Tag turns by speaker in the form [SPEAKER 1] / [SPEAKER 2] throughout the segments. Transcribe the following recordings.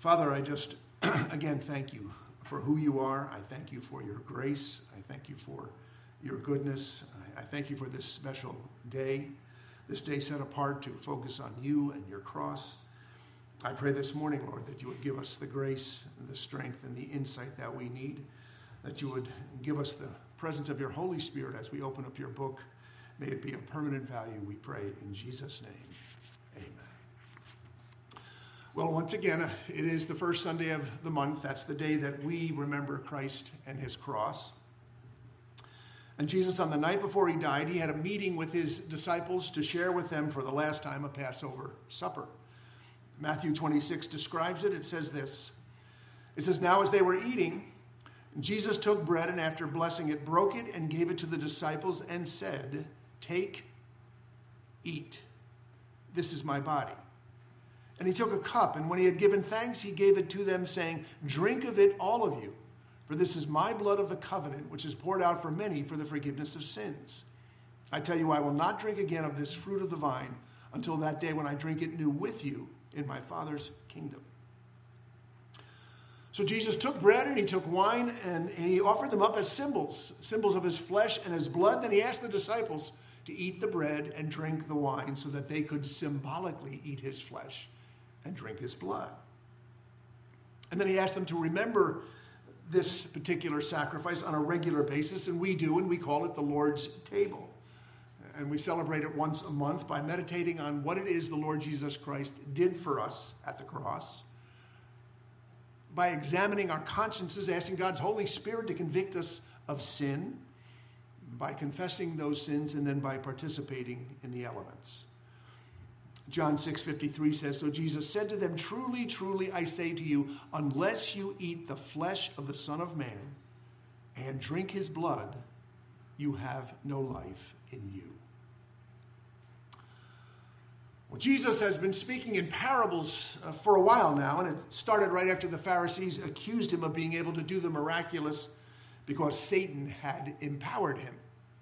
[SPEAKER 1] Father, I just, again, thank you for who you are. I thank you for your grace. I thank you for your goodness. I thank you for this special day, this day set apart to focus on you and your cross. I pray this morning, Lord, that you would give us the grace and the strength and the insight that we need, that you would give us the presence of your Holy Spirit as we open up your book. May it be of permanent value, we pray in Jesus' name. Amen. Well, once again, it is the first Sunday of the month. That's the day that we remember Christ and his cross. And Jesus, on the night before he died, he had a meeting with his disciples to share with them for the last time a Passover supper. Matthew 26 describes it. It says this. It says, "Now as they were eating, Jesus took bread and after blessing it, broke it and gave it to the disciples and said, 'Take, eat. This is my body.' And he took a cup, and when he had given thanks, he gave it to them, saying, 'Drink of it, all of you, for this is my blood of the covenant, which is poured out for many for the forgiveness of sins. I tell you, I will not drink again of this fruit of the vine until that day when I drink it new with you in my Father's kingdom.'" So Jesus took bread and he took wine and he offered them up as symbols of his flesh and his blood. Then he asked the disciples to eat the bread and drink the wine so that they could symbolically eat his flesh and drink his blood. And then he asked them to remember this particular sacrifice on a regular basis, and we do, and we call it the Lord's table. And we celebrate it once a month by meditating on what it is the Lord Jesus Christ did for us at the cross, by examining our consciences, asking God's Holy Spirit to convict us of sin, by confessing those sins, and then by participating in the elements. John 6:53 says, "So Jesus said to them, 'Truly, truly, I say to you, unless you eat the flesh of the Son of Man and drink his blood, you have no life in you.'" Well, Jesus has been speaking in parables for a while now, and it started right after the Pharisees accused him of being able to do the miraculous because Satan had empowered him.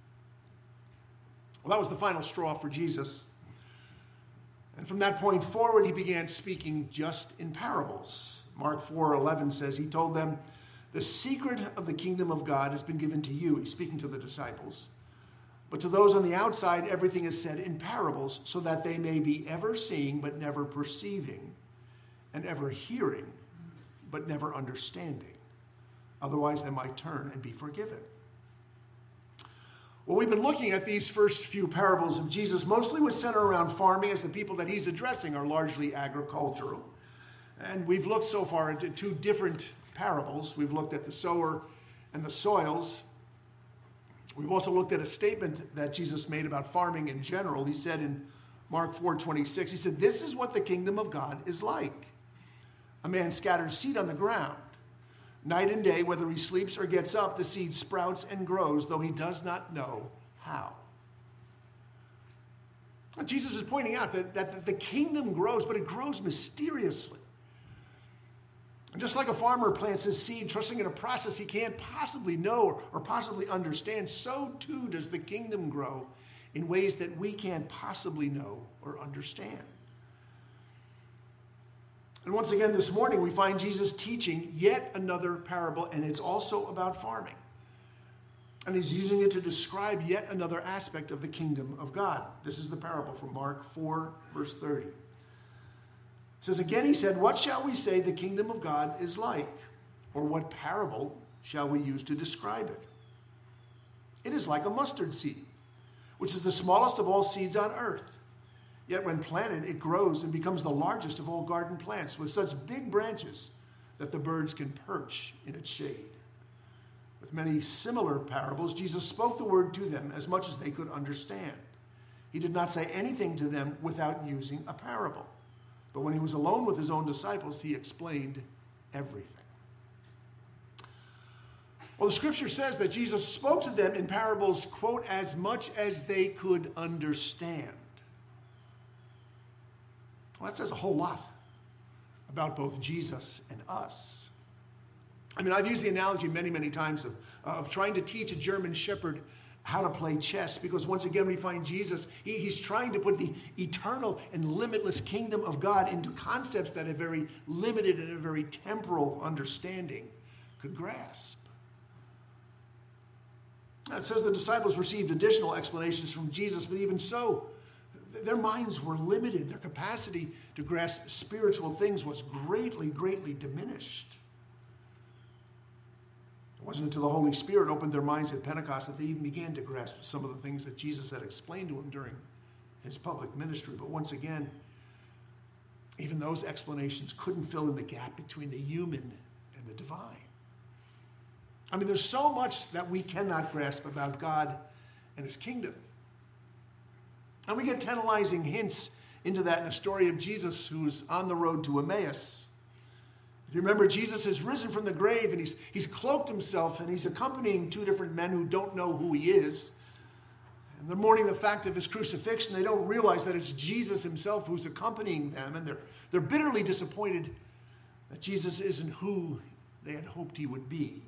[SPEAKER 1] Well, that was the final straw for Jesus. And from that point forward, he began speaking just in parables. Mark 4:11 says, he told them, "The secret of the kingdom of God has been given to you." He's speaking to the disciples. "But to those on the outside, everything is said in parables, so that they may be ever seeing but never perceiving, and ever hearing but never understanding. Otherwise, they might turn and be forgiven." Well, we've been looking at these first few parables of Jesus, mostly which center around farming, as the people that he's addressing are largely agricultural. And we've looked so far into two different parables. We've looked at the sower and the soils. We've also looked at a statement that Jesus made about farming in general. He said in Mark 4:26, he said, "This is what the kingdom of God is like. A man scatters seed on the ground. Night and day, whether he sleeps or gets up, the seed sprouts and grows, though he does not know how." And Jesus is pointing out that the kingdom grows, but it grows mysteriously. And just like a farmer plants his seed, trusting in a process he can't possibly know or possibly understand, so too does the kingdom grow in ways that we can't possibly know or understand. And once again this morning, we find Jesus teaching yet another parable, and it's also about farming. And he's using it to describe yet another aspect of the kingdom of God. This is the parable from Mark 4, verse 30. It says, "Again he said, 'What shall we say the kingdom of God is like? Or what parable shall we use to describe it? It is like a mustard seed, which is the smallest of all seeds on earth. Yet when planted, it grows and becomes the largest of all garden plants, with such big branches that the birds can perch in its shade.' With many similar parables, Jesus spoke the word to them as much as they could understand. He did not say anything to them without using a parable. But when he was alone with his own disciples, he explained everything." Well, the scripture says that Jesus spoke to them in parables, quote, "as much as they could understand." Well, that says a whole lot about both Jesus and us. I mean, I've used the analogy many, many times of trying to teach a German shepherd how to play chess, because once again we find Jesus, he's trying to put the eternal and limitless kingdom of God into concepts that a very limited and a very temporal understanding could grasp. Now, it says the disciples received additional explanations from Jesus, but even so, their minds were limited. Their capacity to grasp spiritual things was greatly, greatly diminished. It wasn't until the Holy Spirit opened their minds at Pentecost that they even began to grasp some of the things that Jesus had explained to them during his public ministry. But once again, even those explanations couldn't fill in the gap between the human and the divine. I mean, there's so much that we cannot grasp about God and his kingdom. And we get tantalizing hints into that in the story of Jesus who's on the road to Emmaus. If you remember, Jesus has risen from the grave and he's cloaked himself and he's accompanying two different men who don't know who he is. And they're mourning the fact of his crucifixion. They don't realize that it's Jesus himself who's accompanying them, and they're bitterly disappointed that Jesus isn't who they had hoped he would be.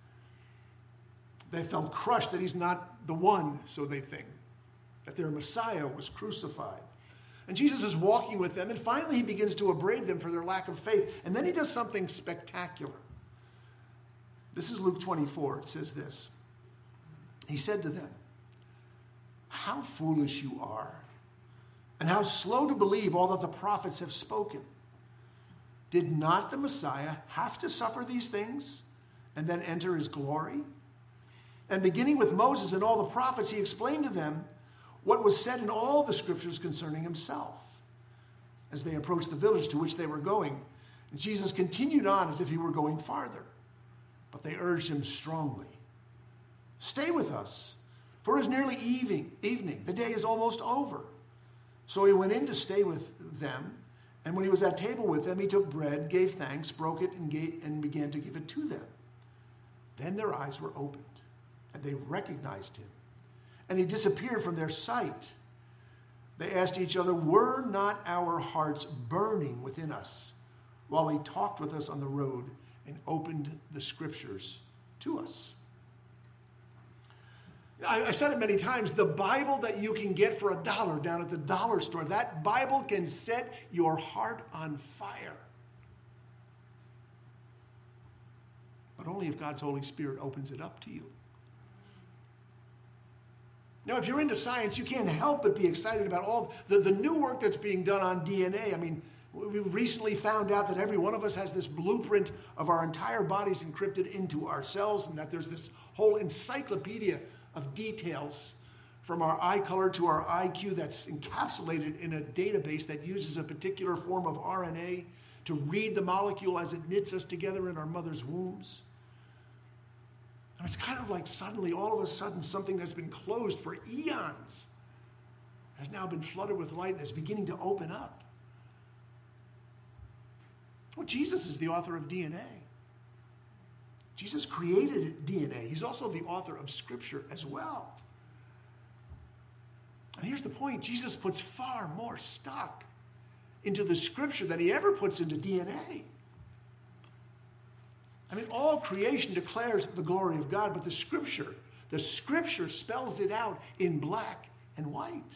[SPEAKER 1] They felt crushed that he's not the one, so they think, that their Messiah was crucified. And Jesus is walking with them, and finally he begins to upbraid them for their lack of faith. And then he does something spectacular. This is Luke 24. It says this. He said to them, "How foolish you are, and how slow to believe all that the prophets have spoken. Did not the Messiah have to suffer these things and then enter his glory?" And beginning with Moses and all the prophets, he explained to them what was said in all the scriptures concerning himself. As they approached the village to which they were going, Jesus continued on as if he were going farther. But they urged him strongly, "Stay with us, for it is nearly evening. The day is almost over." So he went in to stay with them. And when he was at table with them, he took bread, gave thanks, broke it, and began to give it to them. Then their eyes were opened, and they recognized him. And he disappeared from their sight. They asked each other, "Were not our hearts burning within us while he talked with us on the road and opened the scriptures to us?" I've said it many times, the Bible that you can get for $1 down at the dollar store, that Bible can set your heart on fire. But only if God's Holy Spirit opens it up to you. Now, if you're into science, you can't help but be excited about all the new work that's being done on DNA. I mean, we recently found out that every one of us has this blueprint of our entire bodies encrypted into our cells, and that there's this whole encyclopedia of details from our eye color to our IQ that's encapsulated in a database that uses a particular form of RNA to read the molecule as it knits us together in our mother's wombs. It's kind of like suddenly, all of a sudden, something that's been closed for eons has now been flooded with light and is beginning to open up. Well, Jesus is the author of DNA. Jesus created DNA. He's also the author of Scripture as well. And here's the point. Jesus puts far more stock into the Scripture than he ever puts into DNA. I mean, all creation declares the glory of God, but the Scripture spells it out in black and white.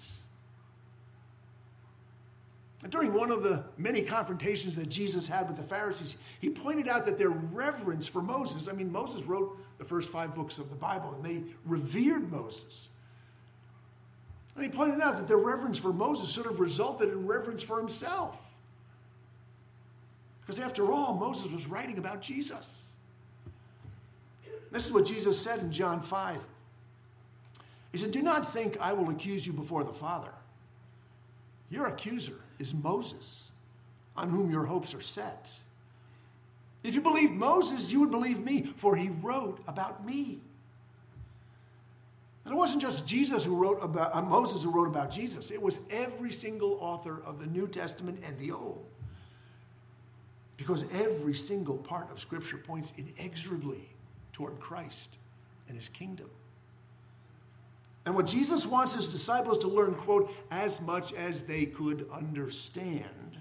[SPEAKER 1] And during one of the many confrontations that Jesus had with the Pharisees, he pointed out that their reverence for Moses, I mean, Moses wrote the first 5 books of the Bible, and they revered Moses. And he pointed out that their reverence for Moses sort of resulted in reverence for himself. Because after all, Moses was writing about Jesus. This is what Jesus said in John 5. He said, "Do not think I will accuse you before the Father. Your accuser is Moses, on whom your hopes are set. If you believed Moses, you would believe me, for he wrote about me." And it wasn't just Moses who wrote about Jesus. It was every single author of the New Testament and the Old. Because every single part of Scripture points inexorably toward Christ and his kingdom. And what Jesus wants his disciples to learn, quote, as much as they could understand.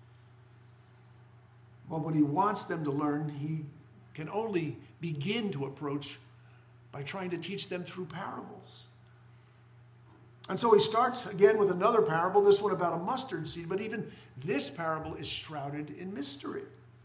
[SPEAKER 1] Well, what he wants them to learn, he can only begin to approach by trying to teach them through parables. And so he starts again with another parable, this one about a mustard seed, but even this parable is shrouded in mystery.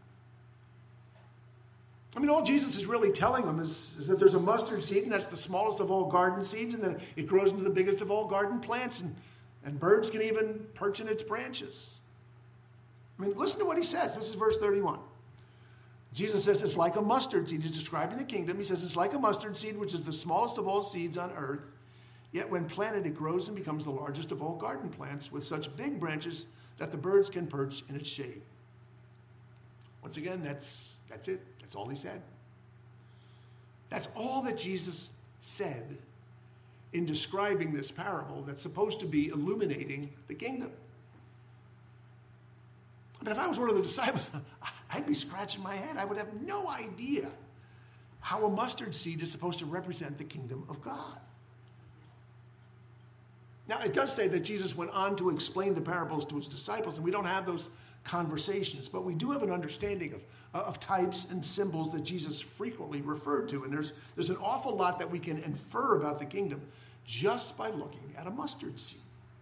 [SPEAKER 1] I mean, all Jesus is really telling them is that there's a mustard seed, and that's the smallest of all garden seeds, and then it grows into the biggest of all garden plants, and birds can even perch in its branches. I mean, listen to what he says. This is verse 31. Jesus says it's like a mustard seed. He's describing the kingdom. He says it's like a mustard seed, which is the smallest of all seeds on earth. Yet when planted, it grows and becomes the largest of all garden plants with such big branches that the birds can perch in its shade. Once again, that's it. That's all he said. That's all that Jesus said in describing this parable that's supposed to be illuminating the kingdom. But if I was one of the disciples, I'd be scratching my head. I would have no idea how a mustard seed is supposed to represent the kingdom of God. Now, it does say that Jesus went on to explain the parables to his disciples, and we don't have those conversations, but we do have an understanding of types and symbols that Jesus frequently referred to, and there's an awful lot that we can infer about the kingdom just by looking at a mustard seed.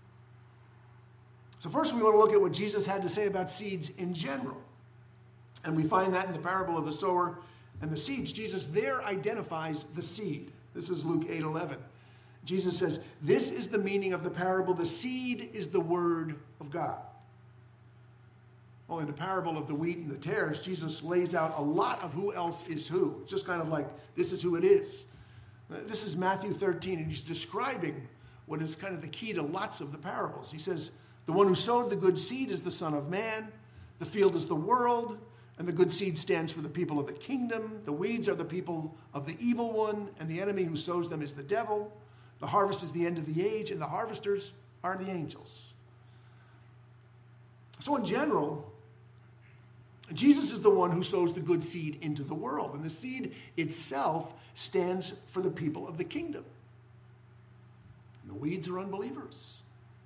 [SPEAKER 1] So first we want to look at what Jesus had to say about seeds in general, and we find that in the parable of the sower and the seeds. Jesus there identifies the seed. This is Luke 8:11. Jesus says, this is the meaning of the parable. The seed is the word of God. Well, in the parable of the wheat and the tares, Jesus lays out a lot of who else is who. It's just kind of like, this is who it is. This is Matthew 13, and he's describing what is kind of the key to lots of the parables. He says, the one who sowed the good seed is the Son of Man. The field is the world, and the good seed stands for the people of the kingdom. The weeds are the people of the evil one, and the enemy who sows them is the devil. The harvest is the end of the age, and the harvesters are the angels. So in general, Jesus is the one who sows the good seed into the world, and the seed itself stands for the people of the kingdom. And the weeds are unbelievers.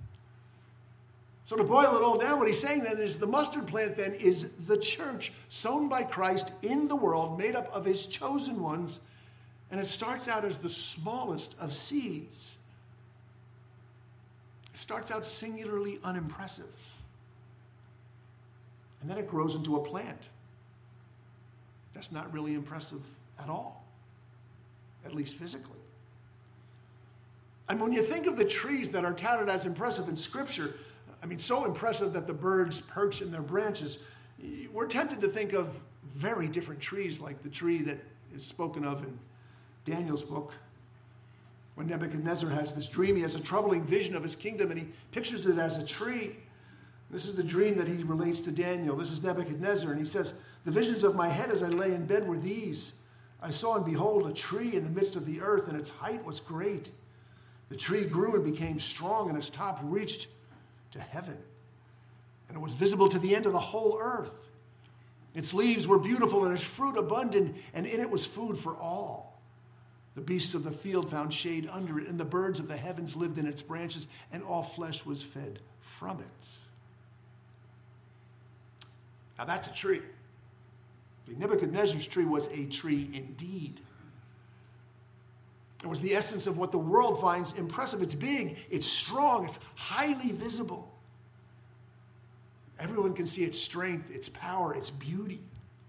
[SPEAKER 1] So to boil it all down, what he's saying then is the mustard plant then is the church sown by Christ in the world, made up of his chosen ones. And it starts out as the smallest of seeds. It starts out singularly unimpressive. And then it grows into a plant. That's not really impressive at all, at least physically. And when you think of the trees that are touted as impressive in Scripture, I mean, so impressive that the birds perch in their branches, we're tempted to think of very different trees, like the tree that is spoken of in Daniel's book. When Nebuchadnezzar has this dream, he has a troubling vision of his kingdom, and he pictures it as a tree. This is the dream that he relates to Daniel. This is Nebuchadnezzar, and he says, the visions of my head as I lay in bed were these. I saw and behold a tree in the midst of the earth, and its height was great. The tree grew and became strong, and its top reached to heaven, and it was visible to the end of the whole earth. Its leaves were beautiful, and its fruit abundant, and in it was food for all. The beasts of the field found shade under it, and the birds of the heavens lived in its branches, and all flesh was fed from it. Now that's a tree. Nebuchadnezzar's tree was a tree indeed. It was the essence of what the world finds impressive. It's big, it's strong, it's highly visible. Everyone can see its strength, its power, its beauty.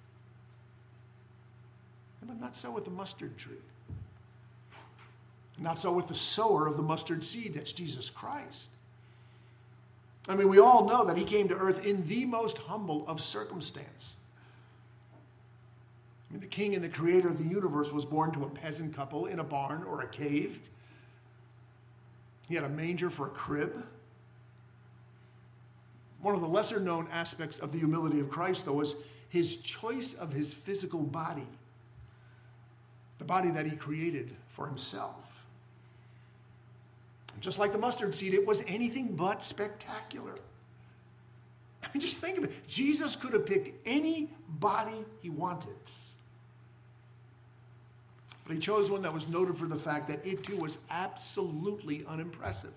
[SPEAKER 1] But not so with the mustard tree. Not so with the sower of the mustard seed, that's Jesus Christ. I mean, we all know that he came to earth in the most humble of circumstance. I mean, the king and the creator of the universe was born to a peasant couple in a barn or a cave. He had a manger for a crib. One of the lesser known aspects of the humility of Christ, though, was his choice of his physical body, the body that he created for himself. And just like the mustard seed, it was anything but spectacular. I mean, just think of it. Jesus could have picked any body he wanted. But he chose one that was noted for the fact that it too was absolutely unimpressive.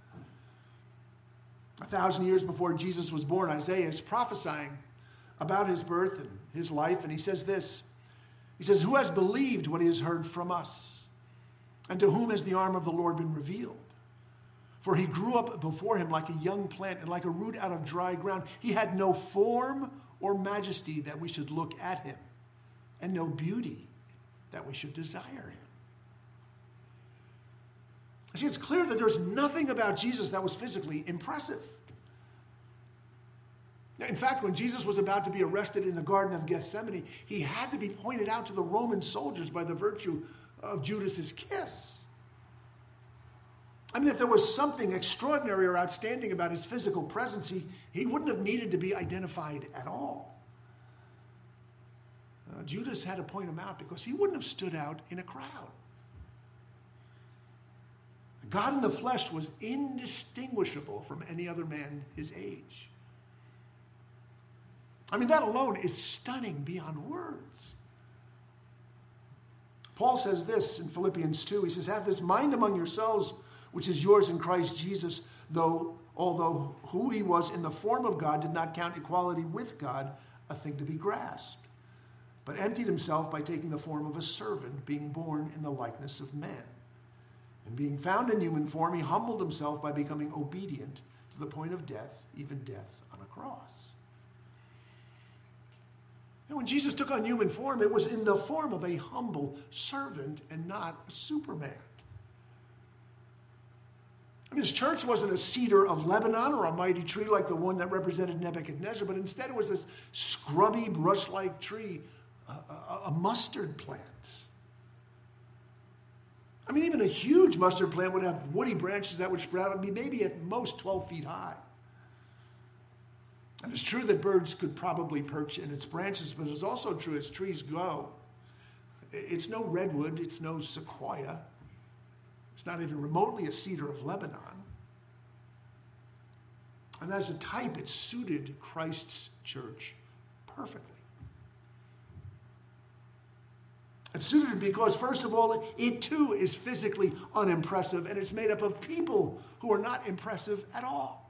[SPEAKER 1] 1,000 years before Jesus was born, Isaiah is prophesying about his birth and his life, and he says this. He says, who has believed what he has heard from us? And to whom has the arm of the Lord been revealed? For he grew up before him like a young plant and like a root out of dry ground. He had no form or majesty that we should look at him, and no beauty that we should desire him. See, it's clear that there's nothing about Jesus that was physically impressive. In fact, when Jesus was about to be arrested in the Garden of Gethsemane, he had to be pointed out to the Roman soldiers by the virtue of Judas's kiss. I mean, if there was something extraordinary or outstanding about his physical presence, he wouldn't have needed to be identified at all. Judas had to point him out because he wouldn't have stood out in a crowd. God in the flesh was indistinguishable from any other man his age. I mean, that alone is stunning beyond words. Paul says this in Philippians 2. He says, have this mind among yourselves, which is yours in Christ Jesus, although who he was in the form of God did not count equality with God a thing to be grasped, but emptied himself by taking the form of a servant, being born in the likeness of men. And being found in human form, he humbled himself by becoming obedient to the point of death, even death on a cross. And when Jesus took on human form, it was in the form of a humble servant and not a Superman. I mean, his church wasn't a cedar of Lebanon or a mighty tree like the one that represented Nebuchadnezzar, but instead it was this scrubby, brush-like tree, a mustard plant. I mean, even a huge mustard plant would have woody branches that would sprout and be maybe at most 12 feet high. And it's true that birds could probably perch in its branches, but it's also true as trees grow. It's no redwood, it's no sequoia. It's not even remotely a cedar of Lebanon. And as a type, it suited Christ's church perfectly. It suited it because, first of all, it too is physically unimpressive, and it's made up of people who are not impressive at all.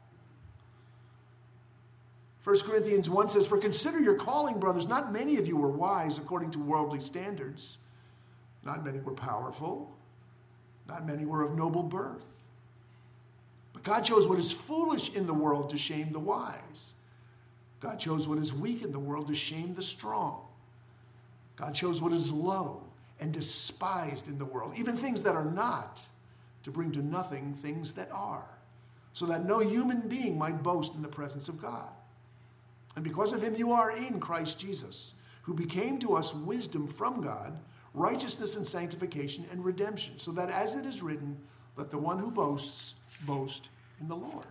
[SPEAKER 1] 1 Corinthians 1 says, for consider your calling, brothers. Not many of you were wise according to worldly standards. Not many were powerful. Not many were of noble birth. But God chose what is foolish in the world to shame the wise. God chose what is weak in the world to shame the strong. God chose what is low and despised in the world, even things that are not, to bring to nothing things that are, so that no human being might boast in the presence of God. And because of him you are in Christ Jesus, who became to us wisdom from God, righteousness and sanctification and redemption, so that as it is written, let the one who boasts boast in the Lord.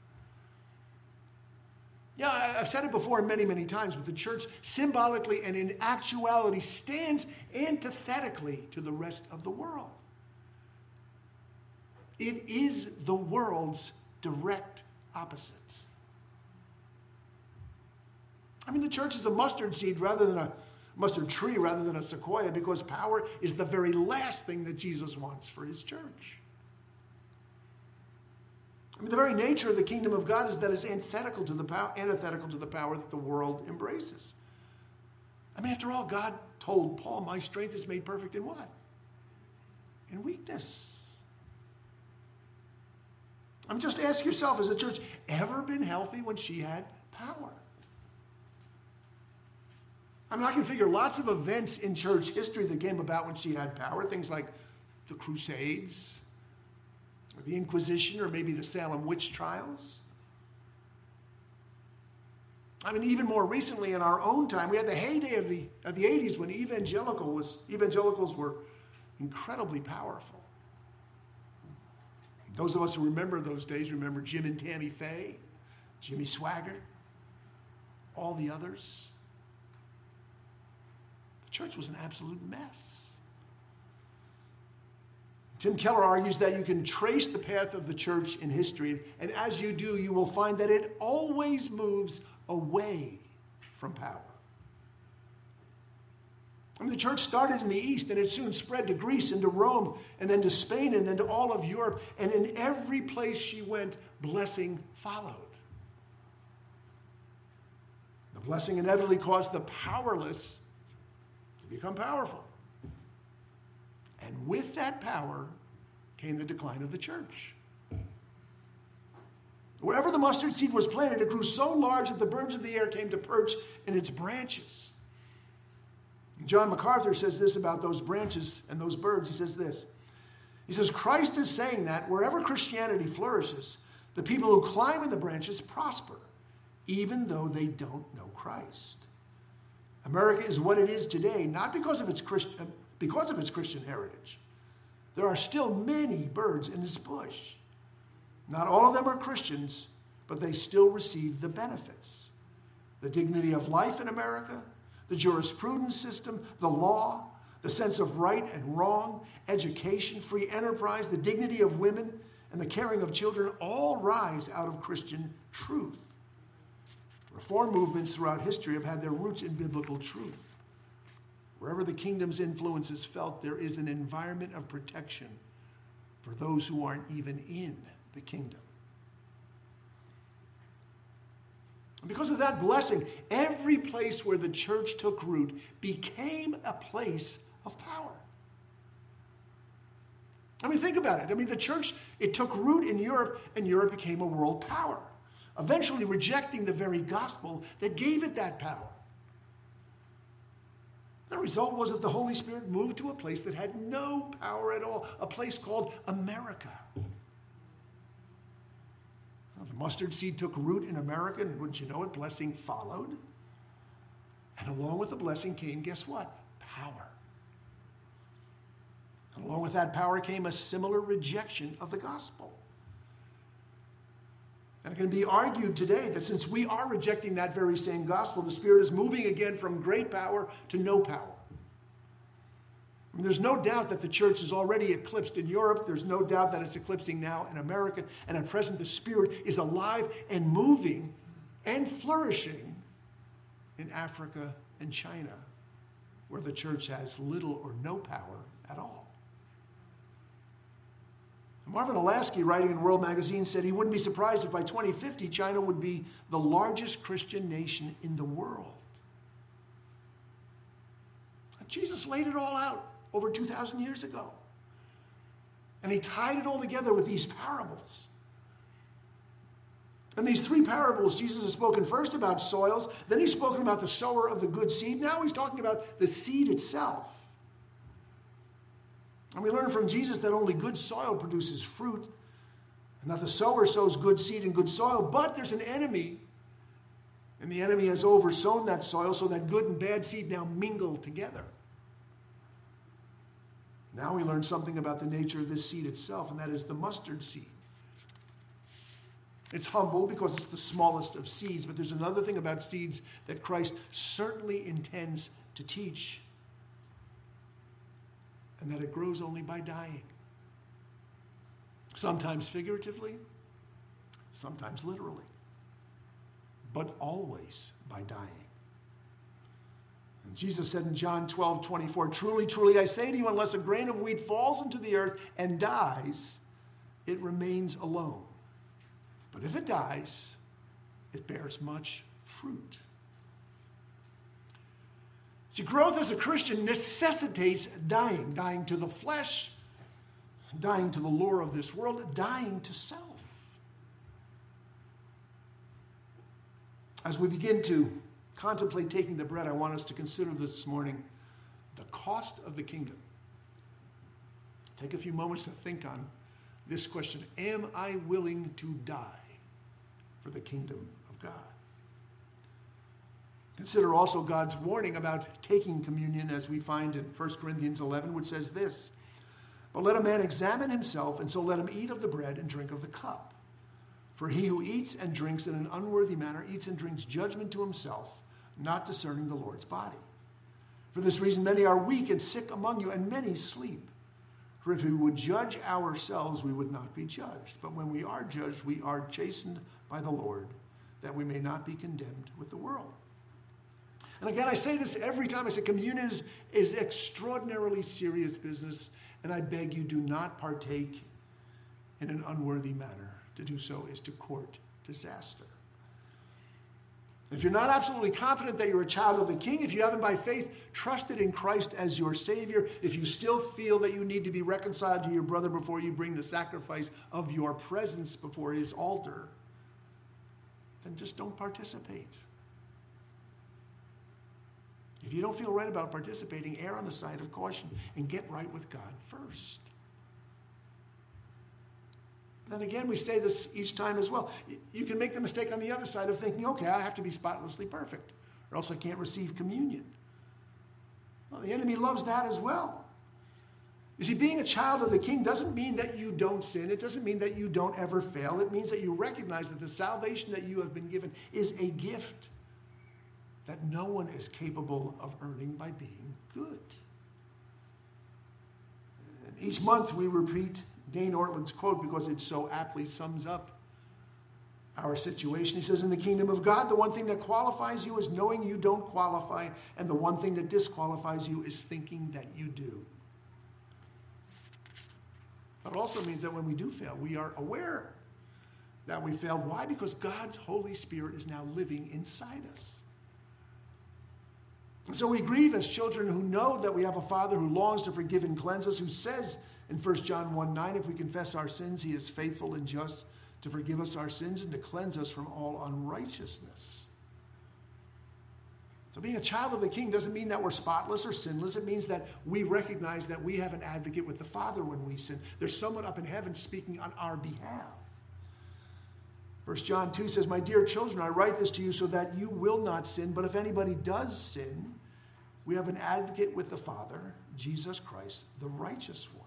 [SPEAKER 1] Yeah, I've said it before many, many times, but the church symbolically and in actuality stands antithetically to the rest of the world. It is the world's direct opposite. I mean, the church is a mustard seed rather than a mustard tree rather than a sequoia, because power is the very last thing that Jesus wants for his church. I mean, the very nature of the kingdom of God is that it's antithetical to the power that the world embraces. I mean, after all, God told Paul, my strength is made perfect in what? In weakness. I mean, just ask yourself, has the church ever been healthy when she had power? I mean, I can figure lots of events in church history that came about when she had power, things like the Crusades, or the Inquisition, or maybe the Salem witch trials. I mean, even more recently in our own time, we had the heyday of the 80s when evangelicals were incredibly powerful. Those of us who remember those days remember Jim and Tammy Faye, Jimmy Swaggart, all the others. The church was an absolute mess. Tim Keller argues that you can trace the path of the church in history, and as you do, you will find that it always moves away from power. I mean, the church started in the East, and it soon spread to Greece and to Rome, and then to Spain, and then to all of Europe, and in every place she went, blessing followed. The blessing inevitably caused the powerless to become powerful. And with that power came the decline of the church. Wherever the mustard seed was planted, it grew so large that the birds of the air came to perch in its branches. John MacArthur says this about those branches and those birds. He says this. He says, Christ is saying that wherever Christianity flourishes, the people who climb in the branches prosper, even though they don't know Christ. America is what it is today, not because of its Christian heritage. There are still many birds in its bush. Not all of them are Christians, but they still receive the benefits. The dignity of life in America, the jurisprudence system, the law, the sense of right and wrong, education, free enterprise, the dignity of women, and the caring of children all rise out of Christian truth. Reform movements throughout history have had their roots in biblical truth. Wherever the kingdom's influence is felt, there is an environment of protection for those who aren't even in the kingdom. And because of that blessing, every place where the church took root became a place of power. I mean, think about it. I mean, the church, it took root in Europe, and Europe became a world power, eventually rejecting the very gospel that gave it that power. The result was that the Holy Spirit moved to a place that had no power at all, a place called America. Well, the mustard seed took root in America, and wouldn't you know it, blessing followed. And along with the blessing came, guess what? Power. And along with that power came a similar rejection of the gospel. And it can be argued today that since we are rejecting that very same gospel, the Spirit is moving again from great power to no power. I mean, there's no doubt that the church is already eclipsed in Europe. There's no doubt that it's eclipsing now in America. And at present, the Spirit is alive and moving and flourishing in Africa and China, where the church has little or no power at all. Marvin Olasky, writing in World Magazine, said he wouldn't be surprised if by 2050 China would be the largest Christian nation in the world. Jesus laid it all out over 2,000 years ago. And he tied it all together with these parables. And these three parables, Jesus has spoken first about soils, then he's spoken about the sower of the good seed, now he's talking about the seed itself. And we learn from Jesus that only good soil produces fruit, and that the sower sows good seed in good soil, but there's an enemy, and the enemy has oversown that soil so that good and bad seed now mingle together. Now we learn something about the nature of this seed itself, and that is the mustard seed. It's humble because it's the smallest of seeds, but there's another thing about seeds that Christ certainly intends to teach. And that it grows only by dying. Sometimes figuratively, sometimes literally, but always by dying. And Jesus said in John 12:24, "Truly, truly, I say to you, unless a grain of wheat falls into the earth and dies, it remains alone. But if it dies, it bears much fruit." See, growth as a Christian necessitates dying. Dying to the flesh, dying to the lure of this world, dying to self. As we begin to contemplate taking the bread, I want us to consider this morning the cost of the kingdom. Take a few moments to think on this question. Am I willing to die for the kingdom of God? Consider also God's warning about taking communion, as we find in 1 Corinthians 11, which says this, "But let a man examine himself, and so let him eat of the bread and drink of the cup. For he who eats and drinks in an unworthy manner eats and drinks judgment to himself, not discerning the Lord's body. For this reason many are weak and sick among you, and many sleep. For if we would judge ourselves, we would not be judged. But when we are judged, we are chastened by the Lord, that we may not be condemned with the world." And again, I say this every time. I say communion is extraordinarily serious business, and I beg you, do not partake in an unworthy manner. To do so is to court disaster. If you're not absolutely confident that you're a child of the King, if you haven't by faith trusted in Christ as your Savior, if you still feel that you need to be reconciled to your brother before you bring the sacrifice of your presence before his altar, then just don't participate. If you don't feel right about participating, err on the side of caution and get right with God first. Then again, we say this each time as well. You can make the mistake on the other side of thinking, okay, I have to be spotlessly perfect, or else I can't receive communion. Well, the enemy loves that as well. You see, being a child of the King doesn't mean that you don't sin. It doesn't mean that you don't ever fail. It means that you recognize that the salvation that you have been given is a gift that no one is capable of earning by being good. And each month we repeat Dane Ortland's quote because it so aptly sums up our situation. He says, in the kingdom of God, the one thing that qualifies you is knowing you don't qualify, and the one thing that disqualifies you is thinking that you do. But it also means that when we do fail, we are aware that we failed. Why? Because God's Holy Spirit is now living inside us. And so we grieve as children who know that we have a Father who longs to forgive and cleanse us, who says in 1 John 1:9, if we confess our sins, he is faithful and just to forgive us our sins and to cleanse us from all unrighteousness. So being a child of the King doesn't mean that we're spotless or sinless. It means that we recognize that we have an advocate with the Father when we sin. There's someone up in heaven speaking on our behalf. 1 John 2 says, my dear children, I write this to you so that you will not sin, but if anybody does sin, we have an advocate with the Father, Jesus Christ, the righteous one.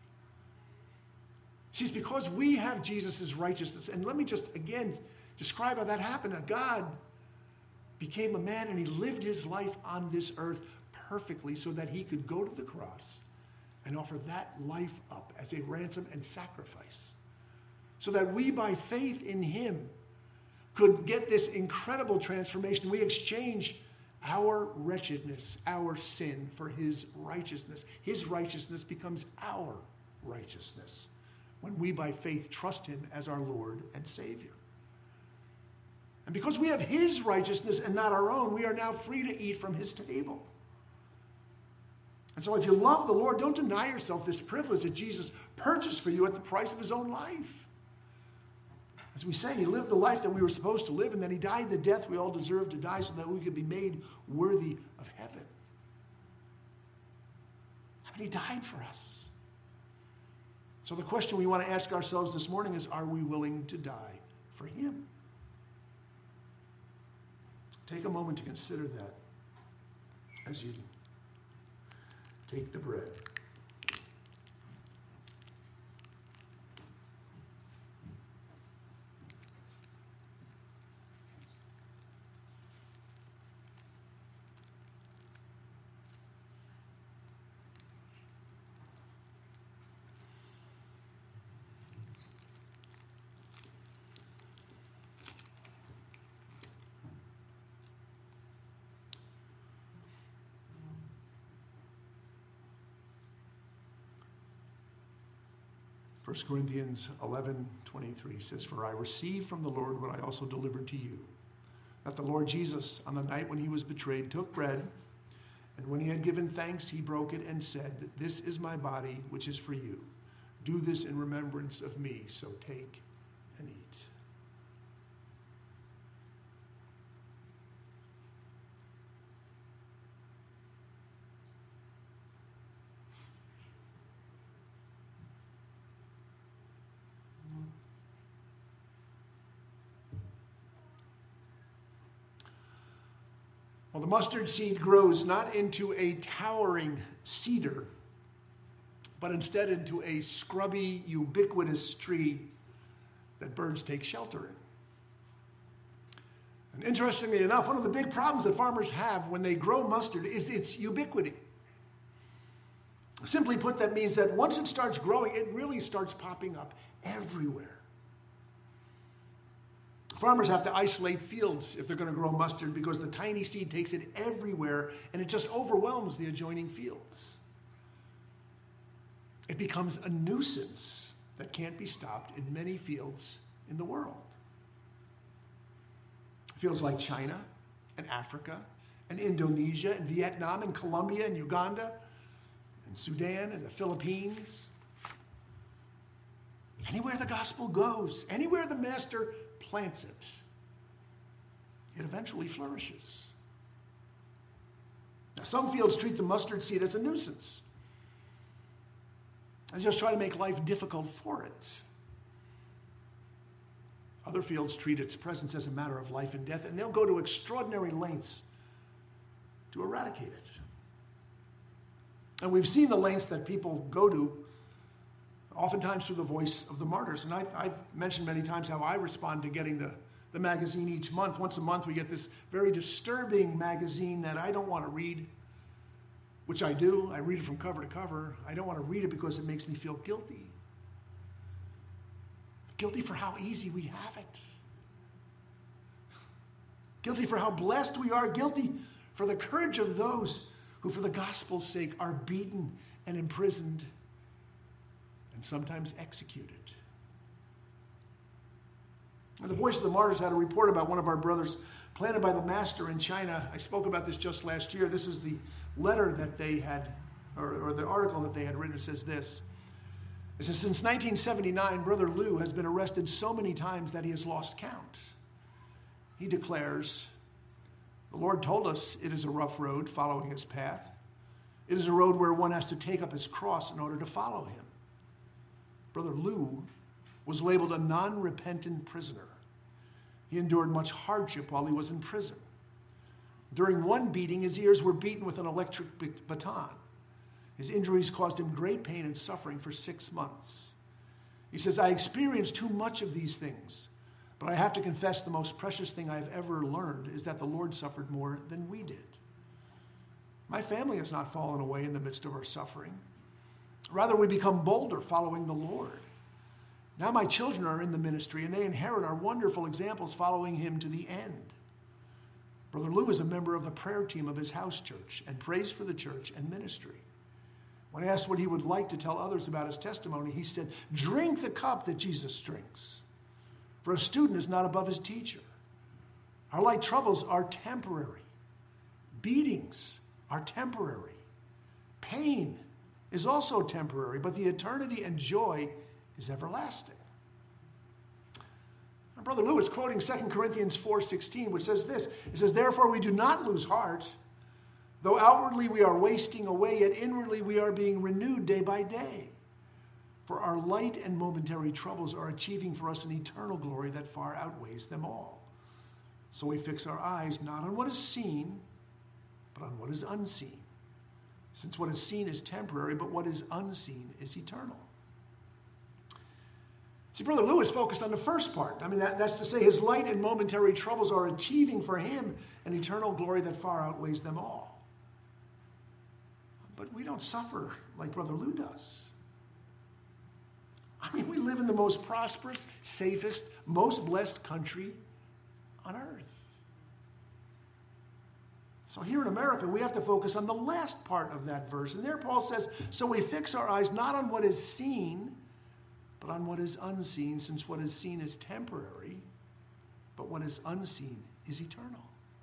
[SPEAKER 1] See, it's because we have Jesus' righteousness. And let me just, again, describe how that happened. That God became a man and he lived his life on this earth perfectly so that he could go to the cross and offer that life up as a ransom and sacrifice. So that we, by faith in him, could get this incredible transformation. We exchange our wretchedness, our sin, for his righteousness. His righteousness becomes our righteousness when we, by faith, trust him as our Lord and Savior. And because we have his righteousness and not our own, we are now free to eat from his table. And so if you love the Lord, don't deny yourself this privilege that Jesus purchased for you at the price of his own life. As we say, he lived the life that we were supposed to live, and then he died the death we all deserve to die so that we could be made worthy of heaven. And he died for us. So the question we want to ask ourselves this morning is, are we willing to die for him? Take a moment to consider that as you take the bread. 1 Corinthians 11:23 says, for I received from the Lord what I also delivered to you, that the Lord Jesus, on the night when he was betrayed, took bread, and when he had given thanks, he broke it and said, this is my body, which is for you. Do this in remembrance of me, so take and eat. Well, the mustard seed grows not into a towering cedar, but instead into a scrubby, ubiquitous tree that birds take shelter in. And interestingly enough, one of the big problems that farmers have when they grow mustard is its ubiquity. Simply put, that means that once it starts growing, it really starts popping up everywhere. Farmers have to isolate fields if they're going to grow mustard because the tiny seed takes it everywhere and it just overwhelms the adjoining fields. It becomes a nuisance that can't be stopped in many fields in the world. Fields like China and Africa and Indonesia and Vietnam and Colombia and Uganda and Sudan and the Philippines. Anywhere the gospel goes, anywhere the master plants it, it eventually flourishes. Now, some fields treat the mustard seed as a nuisance. They just try to make life difficult for it. Other fields treat its presence as a matter of life and death, and they'll go to extraordinary lengths to eradicate it. And we've seen the lengths that people go to, oftentimes through the voice of the martyrs. And I've mentioned many times how I respond to getting the magazine each month. Once a month we get this very disturbing magazine that I don't want to read, which I do. I read it from cover to cover. I don't want to read it because it makes me feel guilty. Guilty for how easy we have it. Guilty for how blessed we are. Guilty for the courage of those who for the gospel's sake are beaten and imprisoned and sometimes executed. And the Voice of the Martyrs had a report about one of our brothers planted by the Master in China. I spoke about this just last year. This is the letter that they had, or the article that they had written. It says this. It says, since 1979, Brother Liu has been arrested so many times that he has lost count. He declares, the Lord told us it is a rough road following his path. It is a road where one has to take up his cross in order to follow him. Brother Liu was labeled a non-repentant prisoner. He endured much hardship while he was in prison. During one beating, his ears were beaten with an electric baton. His injuries caused him great pain and suffering for 6 months. He says, I experienced too much of these things, but I have to confess the most precious thing I've ever learned is that the Lord suffered more than we did. My family has not fallen away in the midst of our suffering. Rather, we become bolder following the Lord. Now my children are in the ministry, and they inherit our wonderful examples following him to the end. Brother Liu is a member of the prayer team of his house church and prays for the church and ministry. When asked what he would like to tell others about his testimony, he said, drink the cup that Jesus drinks. For a student is not above his teacher. Our light troubles are temporary. Beatings are temporary. Pain is also temporary, but the eternity and joy is everlasting. Our Brother Liu is quoting 2 Corinthians 4:16, which says this. It says, therefore we do not lose heart. Though outwardly we are wasting away, yet inwardly we are being renewed day by day. For our light and momentary troubles are achieving for us an eternal glory that far outweighs them all. So we fix our eyes not on what is seen, but on what is unseen. Since what is seen is temporary, but what is unseen is eternal. See, Brother Liu is focused on the first part. I mean, that's to say his light and momentary troubles are achieving for him an eternal glory that far outweighs them all. But we don't suffer like Brother Liu does. I mean, we live in the most prosperous, safest, most blessed country on earth. So here in America, we have to focus on the last part of that verse. And there Paul says, so we fix our eyes not on what is seen, but on what is unseen, since what is seen is temporary, but what is unseen is eternal.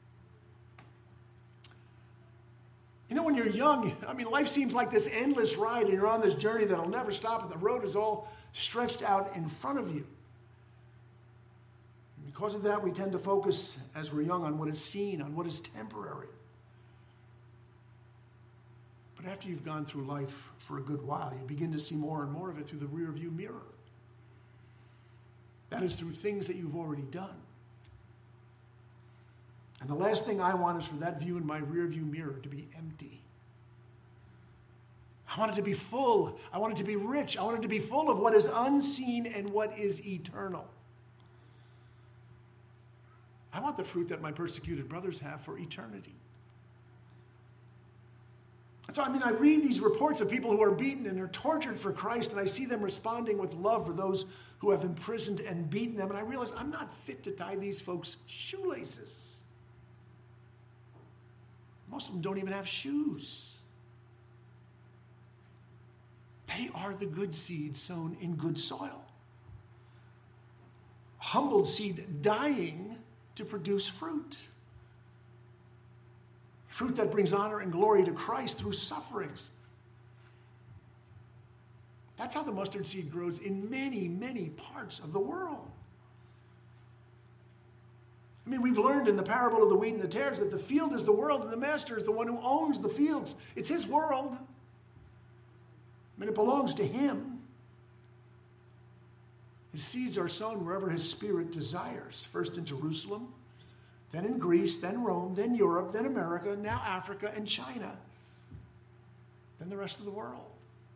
[SPEAKER 1] You know, when you're young, I mean, life seems like this endless ride, and you're on this journey that'll never stop, and the road is all stretched out in front of you. And because of that, we tend to focus, as we're young, on what is seen, on what is temporary. But after you've gone through life for a good while, you begin to see more and more of it through the rearview mirror. That is through things that you've already done. And the last thing I want is for that view in my rearview mirror to be empty. I want it to be full. I want it to be rich. I want it to be full of what is unseen and what is eternal. I want the fruit that my persecuted brothers have for eternity. So, I read these reports of people who are beaten and are tortured for Christ, and I see them responding with love for those who have imprisoned and beaten them, and I realize I'm not fit to tie these folks' shoelaces. Most of them don't even have shoes. They are the good seed sown in good soil. Humbled seed dying to produce fruit. Fruit that brings honor and glory to Christ through sufferings. That's how the mustard seed grows in many, many parts of the world. I mean, we've learned in the parable of the wheat and the tares that the field is the world and the master is the one who owns the fields. It's his world. I mean, it belongs to him. His seeds are sown wherever his spirit desires. First in Jerusalem, then in Greece, then Rome, then Europe, then America, now Africa and China, then the rest of the world.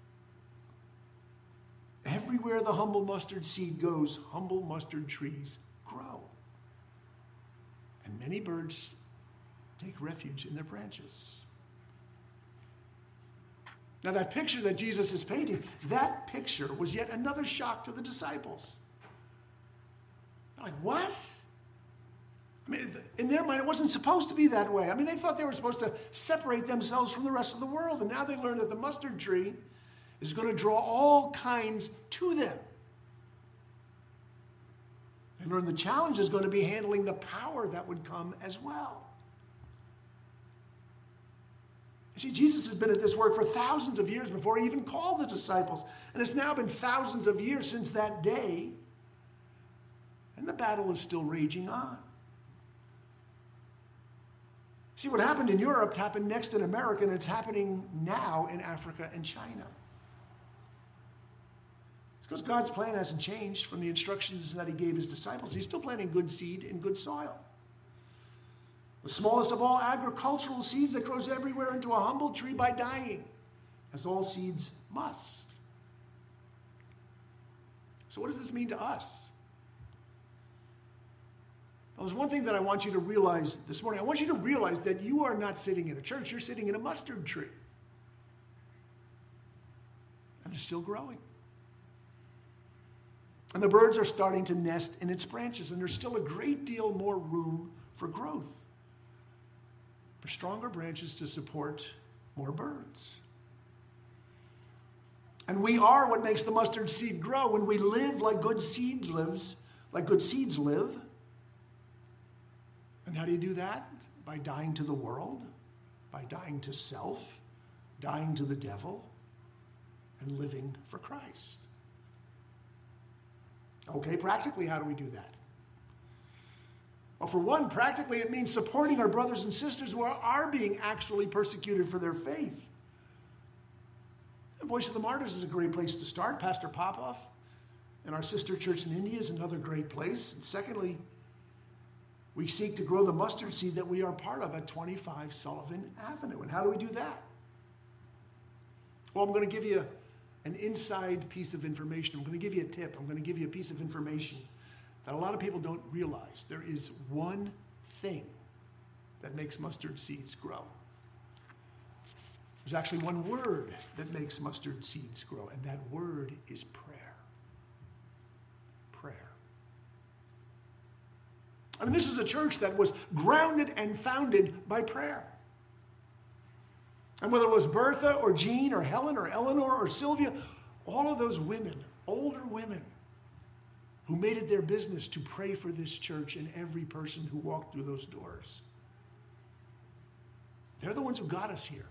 [SPEAKER 1] Everywhere the humble mustard seed goes, humble mustard trees grow. And many birds take refuge in their branches. Now that picture that Jesus is painting, that picture was yet another shock to the disciples. They're like, what? I mean, in their mind, it wasn't supposed to be that way. I mean, they thought they were supposed to separate themselves from the rest of the world. And now they learn that the mustard tree is going to draw all kinds to them. They learn the challenge is going to be handling the power that would come as well. You see, Jesus has been at this work for thousands of years before he even called the disciples. And it's now been thousands of years since that day. And the battle is still raging on. See, what happened in Europe happened next in America, and it's happening now in Africa and China. It's because God's plan hasn't changed from the instructions that he gave his disciples. He's still planting good seed in good soil. The smallest of all agricultural seeds that grows everywhere into a humble tree by dying, as all seeds must. So what does this mean to us? Well, there's one thing that I want you to realize this morning. I want you to realize that you are not sitting in a church. You're sitting in a mustard tree. And it's still growing. And the birds are starting to nest in its branches. And there's still a great deal more room for growth. For stronger branches to support more birds. And we are what makes the mustard seed grow. When we live like good seeds live. And how do you do that? By dying to the world, by dying to self, dying to the devil, and living for Christ. Okay, practically, how do we do that? Well, for one, practically it means supporting our brothers and sisters who are being actually persecuted for their faith. The Voice of the Martyrs is a great place to start. Pastor Popoff and our sister church in India is another great place. And secondly, we seek to grow the mustard seed that we are part of at 25 Sullivan Avenue. And how do we do that? Well, I'm going to give you an inside piece of information. I'm going to give you a tip. I'm going to give you a piece of information that a lot of people don't realize. There is one thing that makes mustard seeds grow. There's actually one word that makes mustard seeds grow, and that word is prayer. Prayer. I mean, this is a church that was grounded and founded by prayer. And whether it was Bertha or Jean or Helen or Eleanor or Sylvia, all of those women, older women, who made it their business to pray for this church and every person who walked through those doors. They're the ones who got us here.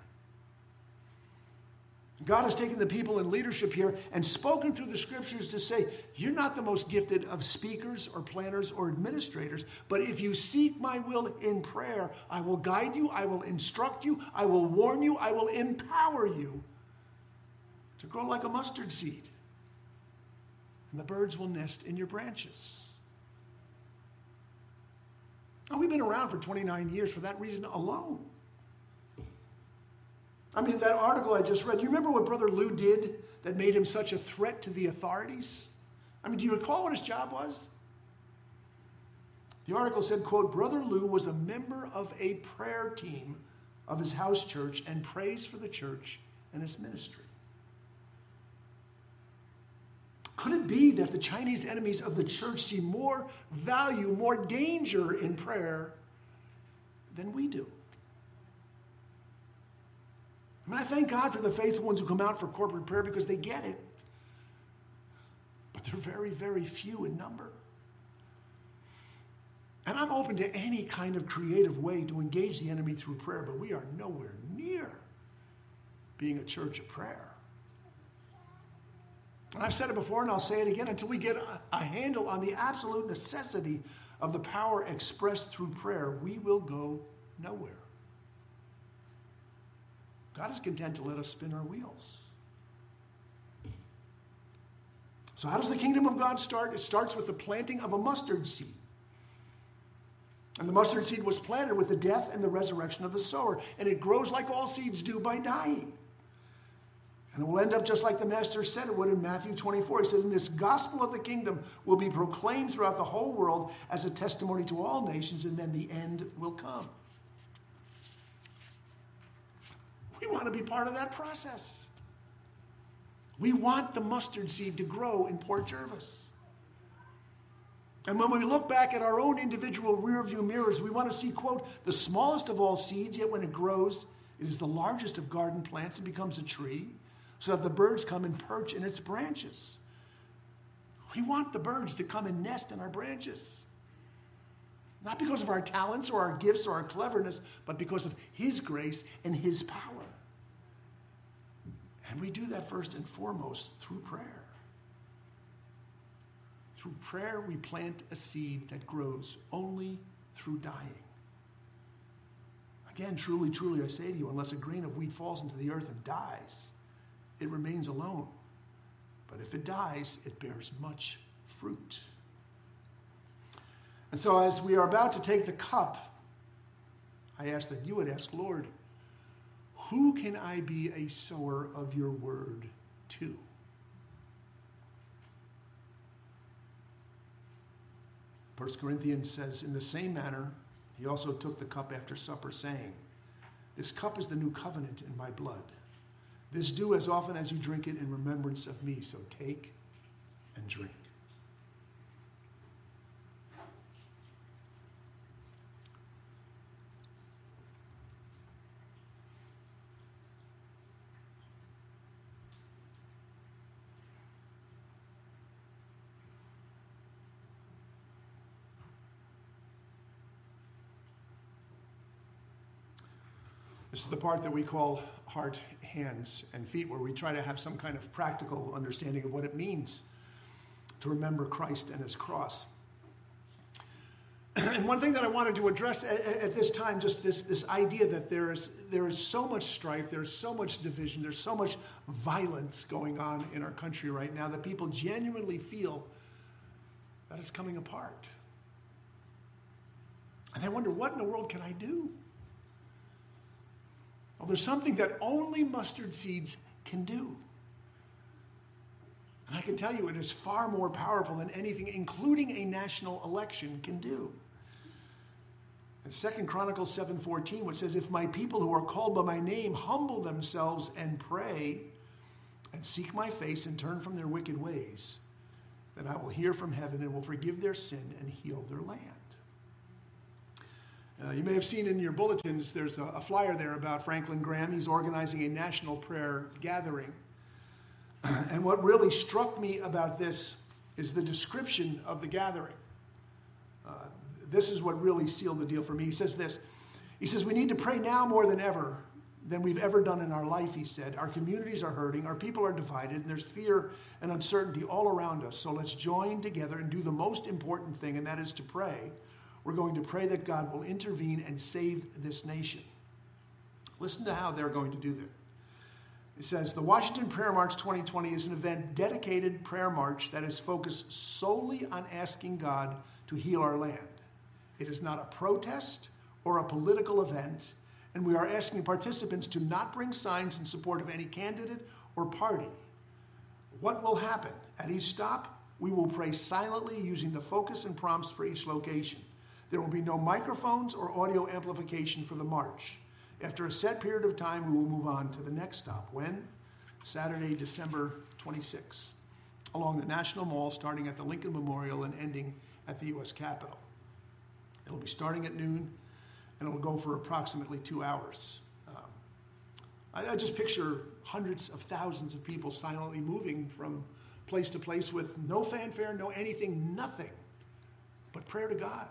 [SPEAKER 1] God has taken the people in leadership here and spoken through the scriptures to say, you're not the most gifted of speakers or planners or administrators, but if you seek my will in prayer, I will guide you, I will instruct you, I will warn you, I will empower you to grow like a mustard seed. And the birds will nest in your branches. Now, we've been around for 29 years for that reason alone. I mean, that article I just read, you remember what Brother Lou did that made him such a threat to the authorities? I mean, do you recall what his job was? The article said, quote, Brother Lou was a member of a prayer team of his house church and prays for the church and its ministry. Could it be that the Chinese enemies of the church see more value, more danger in prayer than we do? I mean, I thank God for the faithful ones who come out for corporate prayer because they get it. But they're very, very few in number. And I'm open to any kind of creative way to engage the enemy through prayer, but we are nowhere near being a church of prayer. And I've said it before and I'll say it again, until we get a handle on the absolute necessity of the power expressed through prayer, we will go nowhere. God is content to let us spin our wheels. So how does the kingdom of God start? It starts with the planting of a mustard seed. And the mustard seed was planted with the death and the resurrection of the sower. And it grows like all seeds do, by dying. And it will end up just like the Master said it would in Matthew 24. He said, and this gospel of the kingdom will be proclaimed throughout the whole world as a testimony to all nations, and then the end will come. We want to be part of that process. We want the mustard seed to grow in Port Jervis. And when we look back at our own individual rearview mirrors, we want to see, quote, the smallest of all seeds, yet when it grows, it is the largest of garden plants and becomes a tree, so that the birds come and perch in its branches. We want the birds to come and nest in our branches. Not because of our talents or our gifts or our cleverness, but because of His grace and His power. And we do that first and foremost through prayer. Through prayer, we plant a seed that grows only through dying. Again, truly, truly, I say to you, unless a grain of wheat falls into the earth and dies, it remains alone. But if it dies, it bears much fruit. And so as we are about to take the cup, I ask that you would ask, Lord, who can I be a sower of your word to? 1 Corinthians says, in the same manner, he also took the cup after supper, saying, this cup is the new covenant in my blood. This do as often as you drink it in remembrance of me. So take and drink. This is the part that we call heart, hands, and feet, where we try to have some kind of practical understanding of what it means to remember Christ and His cross. And one thing that I wanted to address at this time, just this idea that there is so much strife, there's so much division, there's so much violence going on in our country right now that people genuinely feel that it's coming apart. And they wonder, what in the world can I do? Well, there's something that only mustard seeds can do. And I can tell you it is far more powerful than anything, including a national election, can do. In 2 Chronicles 7:14, which says, if my people who are called by my name humble themselves and pray and seek my face and turn from their wicked ways, then I will hear from heaven and will forgive their sin and heal their land. You may have seen in your bulletins, there's a flyer there about Franklin Graham. He's organizing a national prayer gathering. And what really struck me about this is the description of the gathering. This is what really sealed the deal for me. He says this. He says, we need to pray now more than ever, than we've ever done in our life, he said. Our communities are hurting, our people are divided, and there's fear and uncertainty all around us. So let's join together and do the most important thing, and that is to pray. We're going to pray that God will intervene and save this nation. Listen to how they're going to do that. It says, the Washington Prayer March 2020 is an event dedicated prayer march that is focused solely on asking God to heal our land. It is not a protest or a political event, and we are asking participants to not bring signs in support of any candidate or party. What will happen? At each stop, we will pray silently using the focus and prompts for each location. There will be no microphones or audio amplification for the march. After a set period of time, we will move on to the next stop. When? Saturday, December 26th, along the National Mall, starting at the Lincoln Memorial and ending at the U.S. Capitol. It'll be starting at noon, and it'll go for approximately 2 hours. I just picture hundreds of thousands of people silently moving from place to place with no fanfare, no anything, nothing but prayer to God.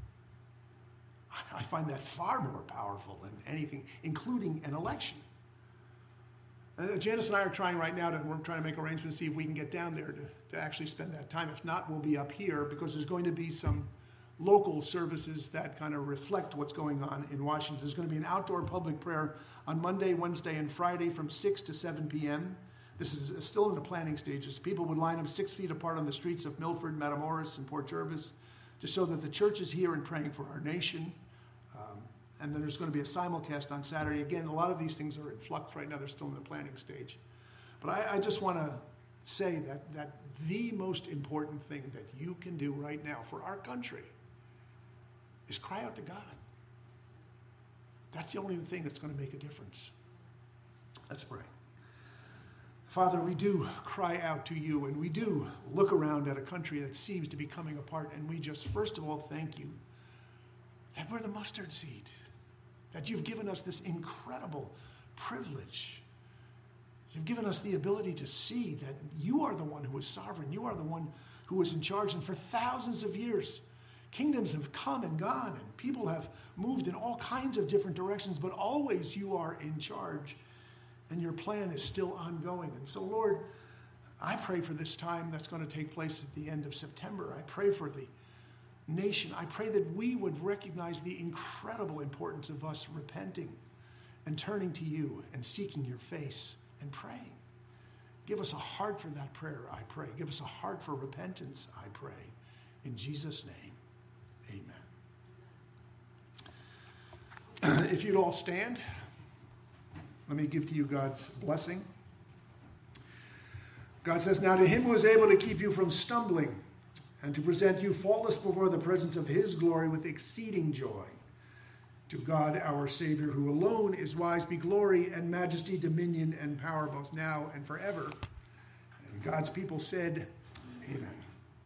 [SPEAKER 1] I find that far more powerful than anything, including an election. Janice and I are trying right now we're trying to make arrangements to see if we can get down there to actually spend that time. If not, we'll be up here because there's going to be some local services that kind of reflect what's going on in Washington. There's going to be an outdoor public prayer on Monday, Wednesday, and Friday from 6 to 7 p.m. This is still in the planning stages. People would line up 6 feet apart on the streets of Milford, Matamoros, and Port Jervis to show that the church is here and praying for our nation. And then there's going to be a simulcast on Saturday. Again, a lot of these things are in flux right now. They're still in the planning stage. But I just want to say that the most important thing that you can do right now for our country is cry out to God. That's the only thing that's going to make a difference. Let's pray. Father, we do cry out to you, and we do look around at a country that seems to be coming apart, and we just, first of all, thank you that we're the mustard seed, that you've given us this incredible privilege. You've given us the ability to see that you are the one who is sovereign. You are the one who is in charge. And for thousands of years, kingdoms have come and gone, and people have moved in all kinds of different directions, but always you are in charge, and your plan is still ongoing. And so, Lord, I pray for this time that's going to take place at the end of September. I pray for the nation. I pray that we would recognize the incredible importance of us repenting and turning to you and seeking your face and praying. Give us a heart for that prayer, I pray. Give us a heart for repentance, I pray. In Jesus' name, amen. If you'd all stand, let me give to you God's blessing. God says, "Now to him who is able to keep you from stumbling and to present you faultless before the presence of his glory with exceeding joy. To God our Savior, who alone is wise, be glory and majesty, dominion and power, both now and forever." And God's people said, amen.